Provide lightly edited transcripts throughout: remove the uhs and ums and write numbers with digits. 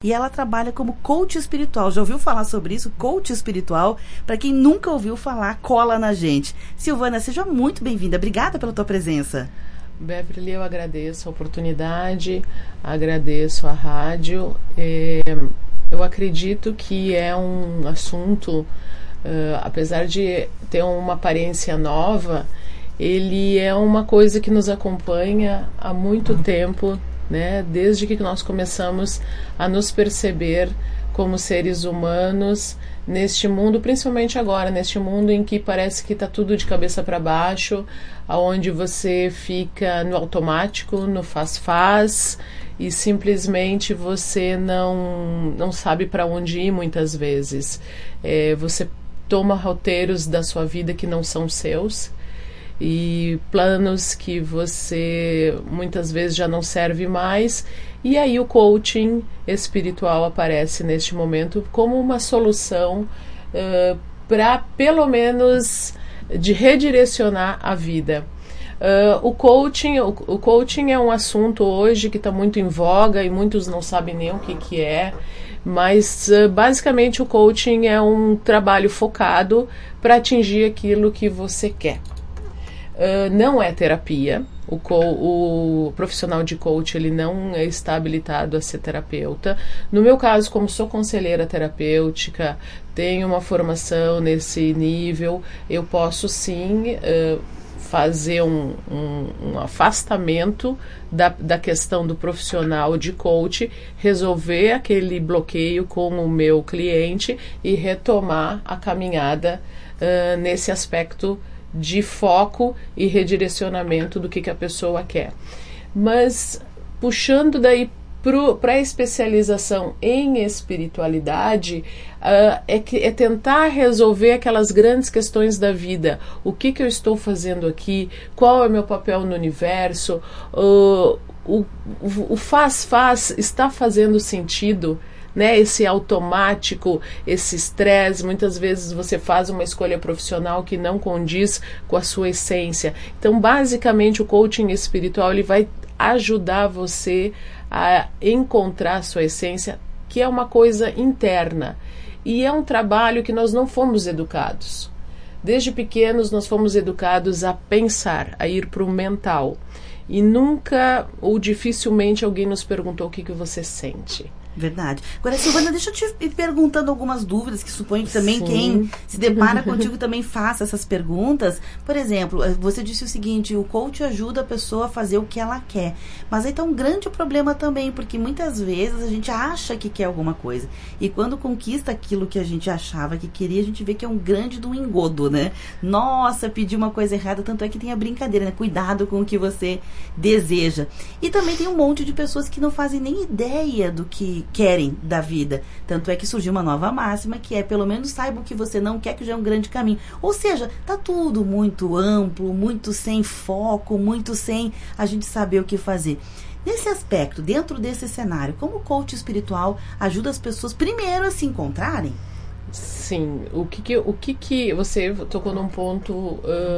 E ela trabalha como coach espiritual. Já ouviu falar sobre isso? Coach espiritual. Para quem nunca ouviu falar, cola na gente. Silvana, seja muito bem-vinda. Obrigada pela tua presença. Beverly, eu agradeço a oportunidade, agradeço a rádio. Eu acredito que é um assunto, apesar de ter uma aparência nova, ele é uma coisa que nos acompanha há muito tempo, né? Desde que nós começamos a nos perceber como seres humanos neste mundo, principalmente agora, neste mundo em que parece que está tudo de cabeça para baixo, aonde você fica no automático, no faz-faz, e simplesmente você não sabe para onde ir muitas vezes. Você toma roteiros da sua vida que não são seus, e planos que você muitas vezes já não serve mais, e aí o coaching espiritual aparece neste momento como uma solução para pelo menos de redirecionar a vida. O coaching é um assunto hoje que está muito em voga e muitos não sabem nem o que é, mas basicamente o coaching é um trabalho focado para atingir aquilo que você quer. Não é terapia. O profissional de coach, ele não está habilitado a ser terapeuta. No meu caso, como sou conselheira terapêutica, tenho uma formação nesse nível, eu posso sim fazer um afastamento da questão do profissional de coach, resolver aquele bloqueio com o meu cliente e retomar a caminhada nesse aspecto de foco e redirecionamento do que a pessoa quer. Mas puxando daí para a especialização em espiritualidade, é tentar resolver aquelas grandes questões da vida. O que eu estou fazendo aqui? Qual é o meu papel no universo? O faz está fazendo sentido? Né, esse automático, esse estresse, muitas vezes você faz uma escolha profissional que não condiz com a sua essência. Então, basicamente, o coaching espiritual ele vai ajudar você a encontrar a sua essência, que é uma coisa interna. E é um trabalho que nós não fomos educados. Desde pequenos, nós fomos educados a pensar, a ir para o mental. E nunca ou dificilmente alguém nos perguntou o que você sente. Verdade. Agora, Silvana, deixa eu te ir perguntando algumas dúvidas, que suponho que também quem se depara contigo também faça essas perguntas. Por exemplo, você disse o seguinte, o coach ajuda a pessoa a fazer o que ela quer. Mas aí tá um grande problema também, porque muitas vezes a gente acha que quer alguma coisa. E quando conquista aquilo que a gente achava que queria, a gente vê que é um grande do engodo, né? Nossa, pedi uma coisa errada, tanto é que tem a brincadeira, né? Cuidado com o que você deseja. E também tem um monte de pessoas que não fazem nem ideia do que querem da vida. Tanto é que surgiu uma nova máxima que é, pelo menos saiba o que você não quer, que já é um grande caminho. Ou seja, tá tudo muito amplo, muito sem foco, muito sem a gente saber o que fazer. Nesse aspecto, dentro desse cenário, como o coach espiritual ajuda as pessoas primeiro a se encontrarem? Sim, o que você tocou num ponto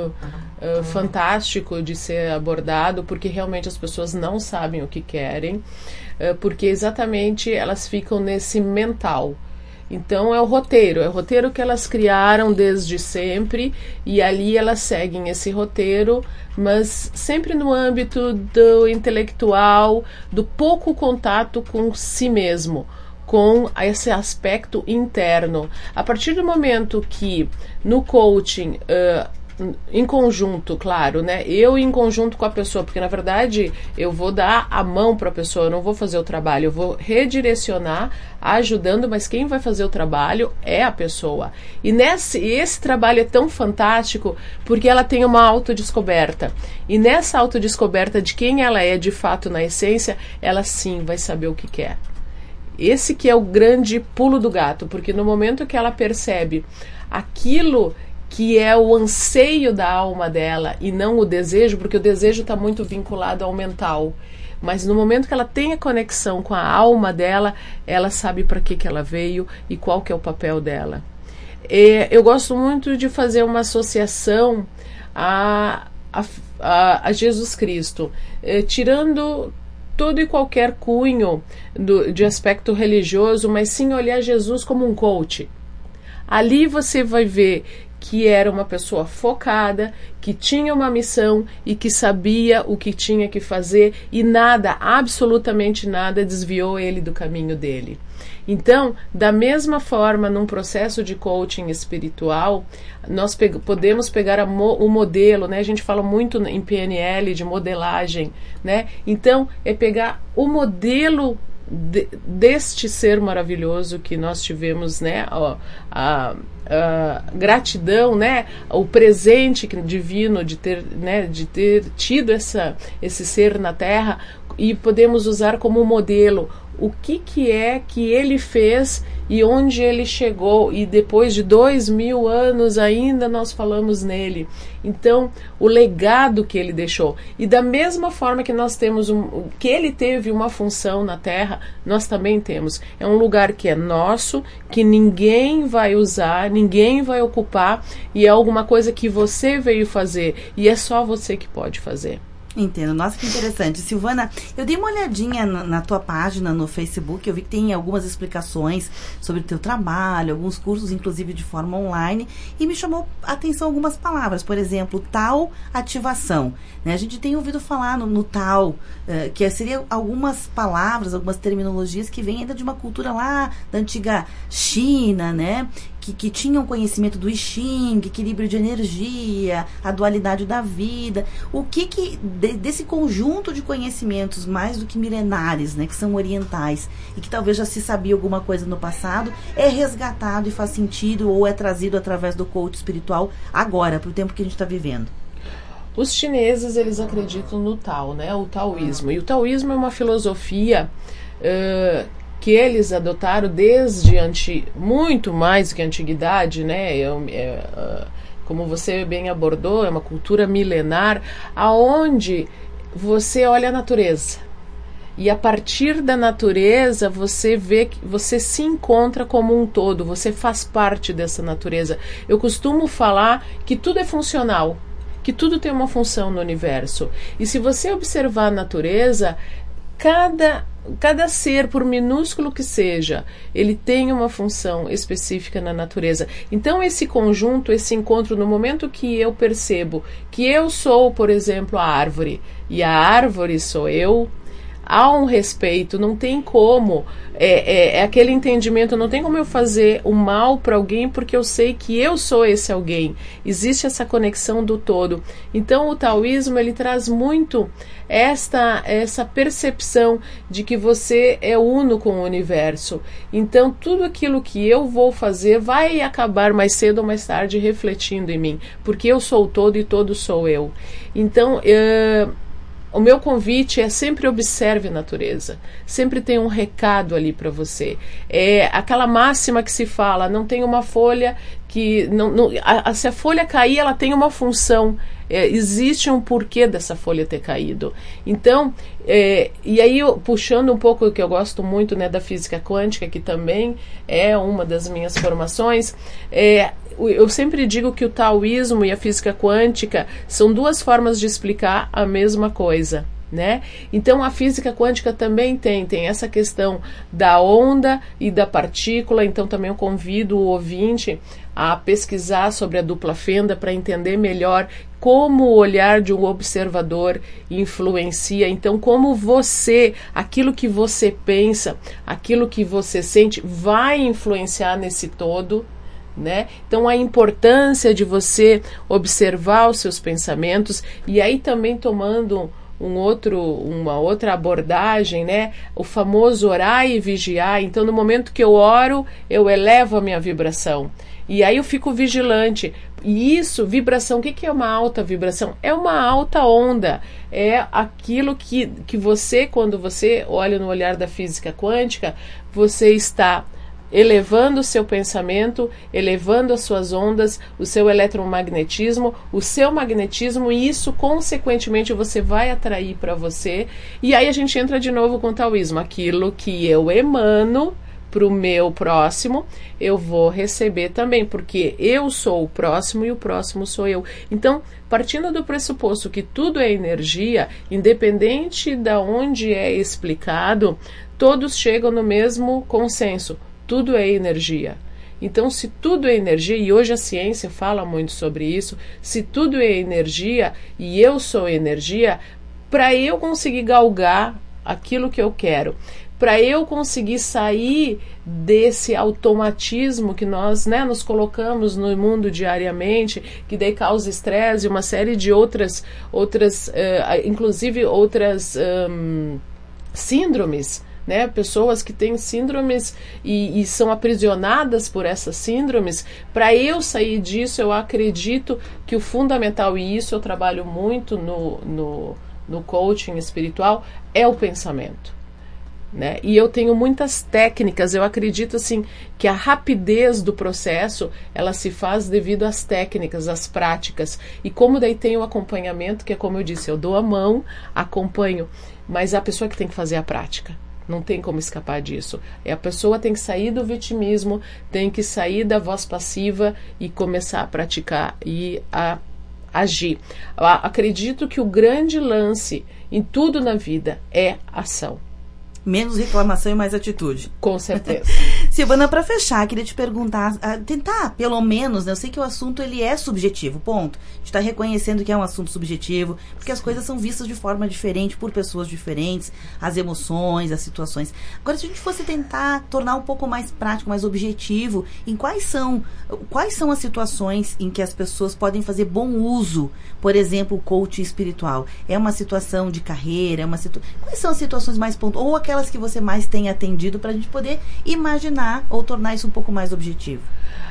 fantástico de ser abordado, porque realmente as pessoas não sabem o que querem, porque exatamente elas ficam nesse mental. Então é o roteiro que elas criaram desde sempre, e ali elas seguem esse roteiro, mas sempre no âmbito do intelectual, do pouco contato com si mesmo, com esse aspecto interno. A partir do momento que no coaching, em conjunto, claro, né? Eu em conjunto com a pessoa, porque na verdade eu vou dar a mão para a pessoa, eu não vou fazer o trabalho, eu vou redirecionar, ajudando, mas quem vai fazer o trabalho é a pessoa. E esse trabalho é tão fantástico porque ela tem uma autodescoberta. E nessa autodescoberta de quem ela é de fato na essência, ela sim vai saber o que quer. Esse que é o grande pulo do gato, porque no momento que ela percebe aquilo que é o anseio da alma dela e não o desejo, porque o desejo está muito vinculado ao mental, mas no momento que ela tem a conexão com a alma dela, ela sabe para que ela veio e qual que é o papel dela. Eu gosto muito de fazer uma associação a Jesus Cristo, tirando todo e qualquer cunho de aspecto religioso, mas sim olhar Jesus como um coach. Ali você vai ver que era uma pessoa focada, que tinha uma missão e que sabia o que tinha que fazer, e nada, absolutamente nada, desviou ele do caminho dele. Então, da mesma forma, num processo de coaching espiritual, nós podemos pegar o modelo, né? A gente fala muito em PNL de modelagem, né? Então, é pegar o modelo deste ser maravilhoso que nós tivemos, né, a gratidão, né, o presente divino de ter, né, de ter tido esse ser na Terra, e podemos usar como modelo o que é que ele fez e onde ele chegou, e depois de 2000 anos ainda nós falamos nele. Então, o legado que ele deixou. E da mesma forma que nós temos que ele teve uma função na Terra, nós também temos. É um lugar que é nosso, que ninguém vai usar, ninguém vai ocupar, e é alguma coisa que você veio fazer, e é só você que pode fazer. Entendo. Nossa, que interessante. Silvana, eu dei uma olhadinha na tua página no Facebook, eu vi que tem algumas explicações sobre o teu trabalho, alguns cursos, inclusive de forma online, e me chamou a atenção algumas palavras, por exemplo, tal ativação. Né? A gente tem ouvido falar no tal, que seria algumas palavras, algumas terminologias que vêm ainda de uma cultura lá da antiga China, né? Que tinham conhecimento do I Ching, equilíbrio de energia, a dualidade da vida. O que desse conjunto de conhecimentos mais do que milenares, né, que são orientais, e que talvez já se sabia alguma coisa no passado, é resgatado e faz sentido ou é trazido através do coach espiritual agora, para o tempo que a gente está vivendo? Os chineses, eles acreditam no Tao, né, o taoísmo. E o taoísmo é uma filosofia que eles adotaram desde muito mais que a antiguidade, né? Como você bem abordou, é uma cultura milenar, aonde você olha a natureza. E a partir da natureza, você vê que você se encontra como um todo, você faz parte dessa natureza. Eu costumo falar que tudo é funcional, que tudo tem uma função no universo. E se você observar a natureza, cada ser, por minúsculo que seja, ele tem uma função específica na natureza. Então, esse conjunto, esse encontro, no momento que eu percebo que eu sou, por exemplo, a árvore, e a árvore sou eu, há um respeito, não tem como, é aquele entendimento, não tem como eu fazer o mal para alguém porque eu sei que eu sou esse alguém. Existe essa conexão do todo. Então o taoísmo, ele traz muito essa percepção de que você é uno com o universo. Então tudo aquilo que eu vou fazer vai acabar mais cedo ou mais tarde refletindo em mim, porque eu sou o todo e todo sou eu. Então o meu convite é sempre observe a natureza. Sempre tem um recado ali para você. É aquela máxima que se fala, não tem uma folha que... se a folha cair, ela tem uma função. Existe um porquê dessa folha ter caído. Então, e aí puxando um pouco o que eu gosto muito, né, da física quântica, que também é uma das minhas formações, eu sempre digo que o taoísmo e a física quântica são duas formas de explicar a mesma coisa, né? Então a física quântica também tem essa questão da onda e da partícula. Então também eu convido o ouvinte a pesquisar sobre a dupla fenda para entender melhor como o olhar de um observador influencia. Então, como aquilo que você pensa, aquilo que você sente, vai influenciar nesse todo, né? Então, a importância de você observar os seus pensamentos, e aí também tomando uma outra abordagem, né? O famoso orar e vigiar. Então, no momento que eu oro, eu elevo a minha vibração. E aí eu fico vigilante. E isso, vibração, o que é uma alta vibração? É uma alta onda. É aquilo que você, quando você olha no olhar da física quântica, você está elevando o seu pensamento, elevando as suas ondas, o seu eletromagnetismo, o seu magnetismo, e isso, consequentemente, você vai atrair para você. E aí a gente entra de novo com o taoísmo. Aquilo que eu emano para o meu próximo, eu vou receber também, porque eu sou o próximo e o próximo sou eu. Então, partindo do pressuposto que tudo é energia, independente de onde é explicado, todos chegam no mesmo consenso. Tudo é energia. Então, se tudo é energia, e hoje a ciência fala muito sobre isso, se tudo é energia e eu sou energia, para eu conseguir galgar aquilo que eu quero, para eu conseguir sair desse automatismo que nós, né, nos colocamos no mundo diariamente, que daí causa estresse e uma série de outras inclusive outras síndromes, né? Pessoas que têm síndromes e são aprisionadas por essas síndromes. Para eu sair disso, eu acredito que o fundamental, e isso eu trabalho muito no coaching espiritual, é o pensamento. Né? E eu tenho muitas técnicas. Eu acredito assim que a rapidez do processo ela se faz devido às técnicas, às práticas, e como daí tem o acompanhamento, que é como eu disse, eu dou a mão, acompanho, mas é a pessoa que tem que fazer a prática. Não tem como escapar disso. A pessoa tem que sair do vitimismo, tem que sair da voz passiva e começar a praticar e a agir. Eu acredito que o grande lance em tudo na vida é ação. Menos reclamação e mais atitude. Com certeza. Silvana, para fechar, queria te perguntar, tentar, pelo menos, né, eu sei que o assunto ele é subjetivo, ponto. A gente está reconhecendo que é um assunto subjetivo, porque as coisas são vistas de forma diferente por pessoas diferentes, as emoções, as situações. Agora, se a gente fosse tentar tornar um pouco mais prático, mais objetivo, em quais são as situações em que as pessoas podem fazer bom uso, por exemplo, o coaching espiritual? É uma situação de carreira? Quais são as situações mais pontuais? Ou aquelas que você mais tem atendido, para a gente poder imaginar ou tornar isso um pouco mais objetivo?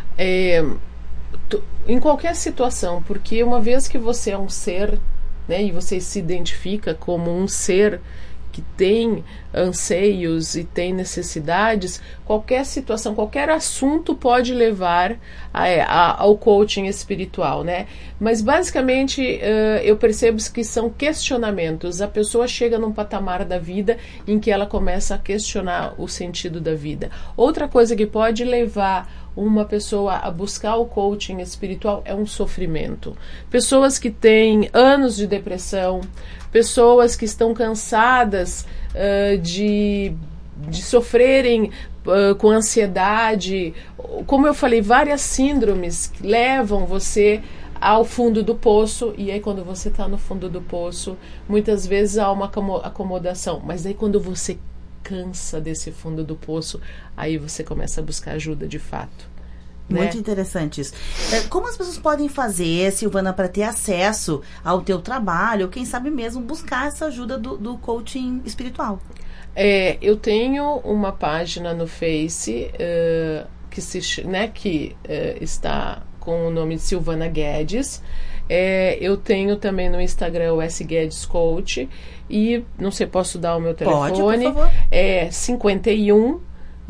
Em qualquer situação, porque uma vez que você é um ser, né, e você se identifica como um ser que tem anseios e tem necessidades, qualquer situação, qualquer assunto pode levar ao coaching espiritual, né? Mas basicamente eu percebo que são questionamentos. A pessoa chega num patamar da vida em que ela começa a questionar o sentido da vida. Outra coisa que pode levar uma pessoa a buscar o coaching espiritual é um sofrimento. Pessoas que têm anos de depressão, pessoas que estão cansadas de sofrerem com ansiedade. Como eu falei, várias síndromes que levam você ao fundo do poço, e aí quando você está no fundo do poço, muitas vezes há uma acomodação, mas aí quando você cansa desse fundo do poço, aí você começa a buscar ajuda de fato. Muito né? interessante isso. Como as pessoas podem fazer, Silvana, para ter acesso ao teu trabalho, ou quem sabe mesmo buscar essa ajuda do coaching espiritual? Eu tenho uma página no Face que está com o nome de Silvana Guedes. Eu tenho também no Instagram o S Guedes Coach, e não sei, posso dar o meu telefone? Pode, por favor. É 51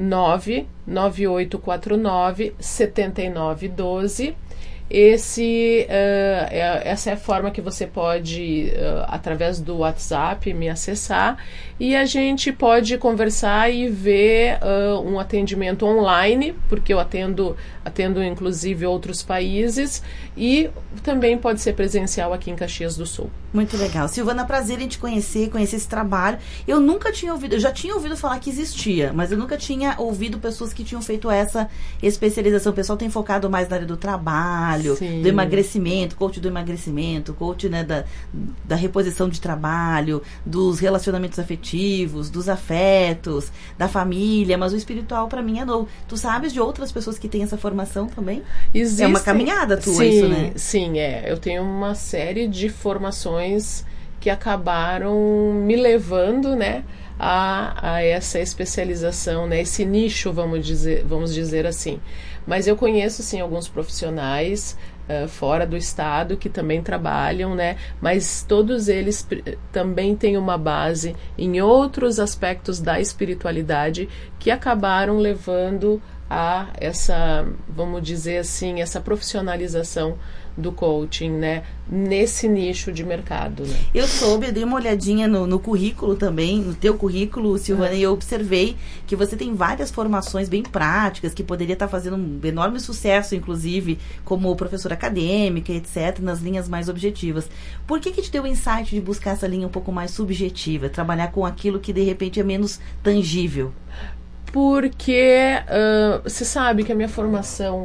99849 7912. Essa é a forma que você pode, através do WhatsApp, me acessar, e a gente pode conversar e ver um atendimento online, porque eu atendo inclusive outros países, e também pode ser presencial aqui em Caxias do Sul. Muito legal. Silvana, prazer em te conhecer esse trabalho. Eu nunca tinha ouvido, eu já tinha ouvido falar que existia, mas eu nunca tinha ouvido pessoas que tinham feito essa especialização. O pessoal tem focado mais na área do trabalho, Sim. do emagrecimento, coach do emagrecimento, coach, né, da reposição de trabalho, dos relacionamentos afetivos, dos afetos, da família, mas o espiritual para mim é novo. Tu sabes de outras pessoas que têm essa formação também? Existem. É uma caminhada tua, sim, isso, né? Sim, eu tenho uma série de formações que acabaram me levando, né, a essa especialização, né, esse nicho, vamos dizer assim. Mas eu conheço, sim, alguns profissionais fora do estado que também trabalham, né, mas todos eles também têm uma base em outros aspectos da espiritualidade que acabaram levando a essa, vamos dizer assim, essa profissionalização do coaching, né, nesse nicho de mercado, né? Eu soube, eu dei uma olhadinha no currículo também, no teu currículo, Silvana, e eu observei que você tem várias formações bem práticas, que poderia estar fazendo um enorme sucesso, inclusive, como professora acadêmica, etc., nas linhas mais objetivas. Por que te deu o insight de buscar essa linha um pouco mais subjetiva, trabalhar com aquilo que, de repente, é menos tangível? Porque você sabe que a minha formação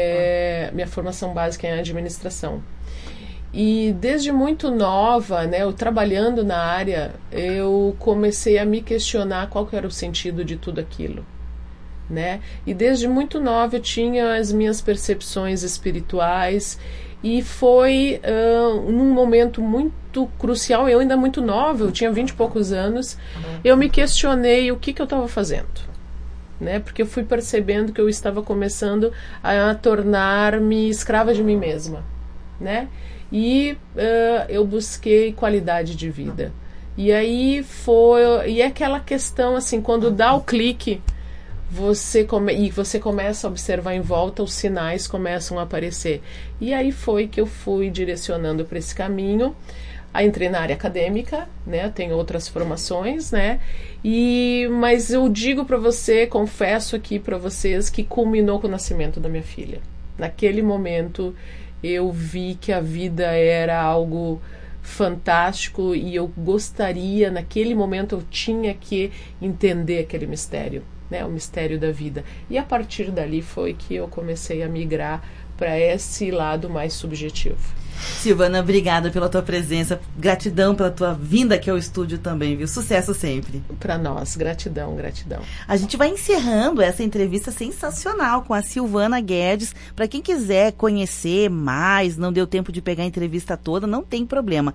básica é em administração. E desde muito nova, né, eu trabalhando na área, eu comecei a me questionar qual que era o sentido de tudo aquilo, né? E desde muito nova eu tinha as minhas percepções espirituais e foi num momento muito crucial, eu ainda muito nova, eu tinha 20 e poucos anos, eu me questionei o que eu estava fazendo. Né? Porque eu fui percebendo que eu estava começando a tornar-me escrava de mim mesma, né? E eu busquei qualidade de vida. E aí e é aquela questão assim, quando dá o clique, você começa a observar em volta, os sinais começam a aparecer. E aí foi que eu fui direcionando para esse caminho. Aí entrei na área acadêmica, né? Tenho outras formações, né? Mas eu digo para você, confesso aqui para vocês que culminou com o nascimento da minha filha. Naquele momento eu vi que a vida era algo fantástico e eu gostaria, naquele momento eu tinha que entender aquele mistério, né? O mistério da vida. E a partir dali foi que eu comecei a migrar para esse lado mais subjetivo. Silvana, obrigada pela tua presença, gratidão pela tua vinda aqui ao estúdio também, viu? Sucesso sempre. Para nós, gratidão. A gente vai encerrando essa entrevista sensacional com a Silvana Guedes. Para quem quiser conhecer mais, não deu tempo de pegar a entrevista toda, não tem problema.